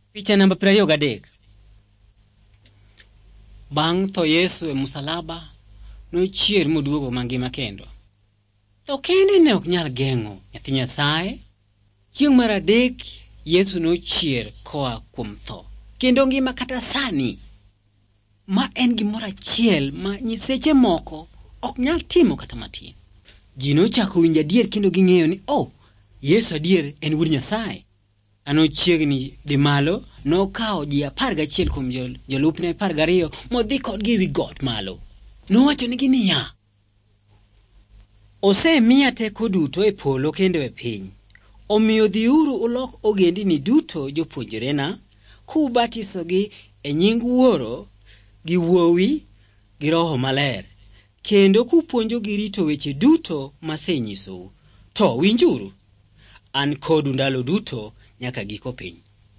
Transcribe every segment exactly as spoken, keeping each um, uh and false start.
Picha namba prariyo gadek. Bang' tho Yesu e musalaba nochier moduogo mangima kendo. Tho kende ne ok nyal geng'o nyathi Nyasaye. Chieng' mar adek Yesu nochier koa kuom tho. Kendo ngima kata sani ma en gimoro achiel ma nyiseche moko ok nyal timo kata matin. Ji nochako winjo adier kendo ging'eyo ni oh, Yesu adier en wuod Nyasaye. Anochiegni dhi malo nokawo ji apar gachiel kuom jolupne apar gariyo modhi kodgi ewi got malo. Nowacho nigi niya, osemiya teko duto e polo kendo e piny. Omiyo dhiuru ulok ogendini duto jopuonjrena kubatisogi e nying Wuoro gi Wuowi gi Roho Maler, kendo kupuonjogi rito weche duto masenyisou. To winjuru, an kodu ndalo duto nyaka giko piny.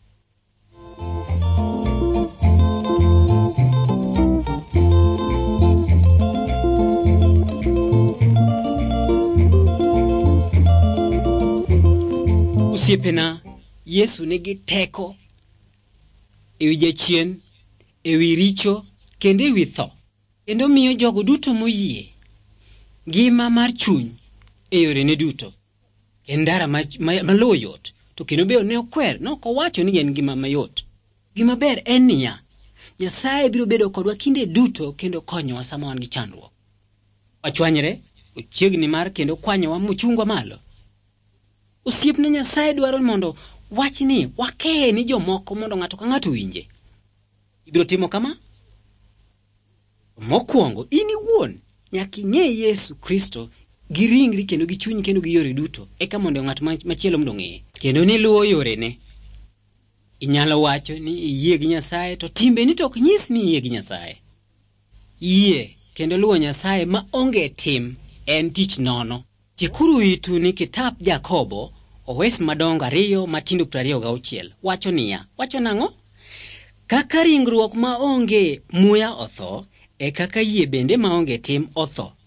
Osiepena, Yesu nigi teko ewi jachien, ewi richo, kendo ewi tho. Kendo miyo jogo duto moyie ngima mar chuny e yorene duto. En ndara maluwo yot. To kendo be ne okwer, ne ok owacho ni en ngima mayot. Gima ber en niya, Nyasaye biro bedo kodwa kinde duto kendo konyowa sama wan gi chandruok. Wachwanyre, ochiegni mar kendo kwanyowa mochungwa malo. Osiepne, Nyasaye dwaro mondo wachni wakeye ni jomoko mondo ng'ato ka ng'ato winje. Ibiro timo kama? Mokwongo, in iwuon nyaka ing'e Yesu Kristo gi ringri kendo gi chunyi kendo gi yore duto, eka mondo ng'at machielo mondo ng'eye. Kendo ni luwo yorene. Inyalo wacho ni iyie gi Nyasaye to timbeni to ok nyis ni iyie gi Nyasaye. Yie kendo luwo Nyasaye ma onge tim en tich nono. Chikuru itu ni kitap Jakobo owes madongo ariyo matindo prariyo gauchiel wacho niya, wacho nang'o? Kaka ringruok ma onge muya otho, e kaka yie bende ma onge tim otho.